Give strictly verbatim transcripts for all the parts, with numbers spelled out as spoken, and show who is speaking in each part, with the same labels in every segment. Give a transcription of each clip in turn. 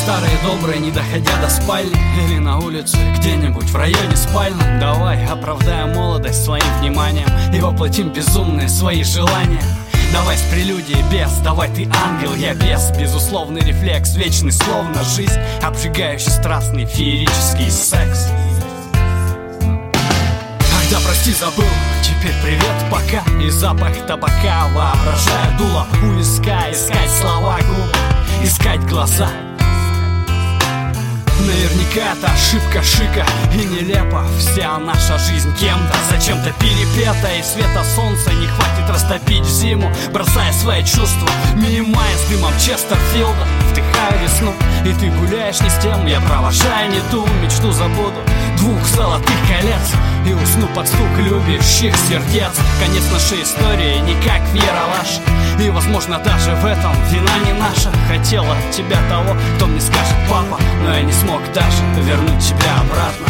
Speaker 1: Старые добрые, не доходя до спальни или на улице, где-нибудь в районе спальни. Давай оправдаем молодость своим вниманием и воплотим безумные свои желания. Давай с прелюдией без, давай ты ангел, я бес. Безусловный рефлекс, вечный словно жизнь, обжигающий страстный феерический секс. Ах да, прости, забыл, теперь привет, пока. И запах табака, воображая дуло у виска. Искать слова губы, искать глаза. Наверняка это ошибка шика и нелепо. Вся наша жизнь кем-то, зачем-то перепета. И света солнца не хватит растопить зиму, бросая свои чувства мимо с дымом Честерфилда. Вдыхаю весну, и ты гуляешь не с тем. Я провожаю не ту мечту, забуду двух золотых колец и усну под стук любящих сердец. Конец нашей истории не как в Ералаш, и возможно даже в этом вина не наша. Хотела от тебя того, кто мне скажет папа, но я не смог даже вернуть тебя обратно.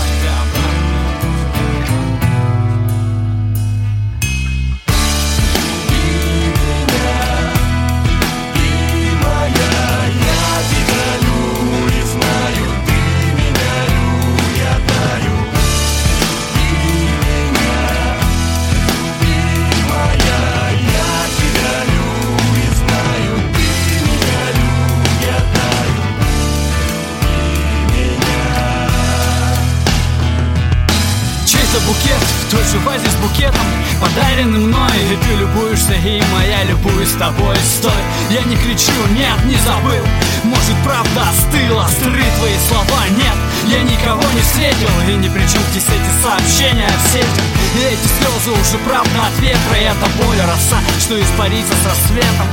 Speaker 1: Букет в той же вазе с букетом, подаренный мной. И ты любуешься, и моя любуюсь с тобой. Стой, я не кричу, нет, не забыл. Может, правда остыла, стры твои слова, нет. Я никого не встретил, и ни при чем здесь эти сообщения в сети. И эти слезы уже правда от ветра, и эта боль роса, что испарится с рассветом.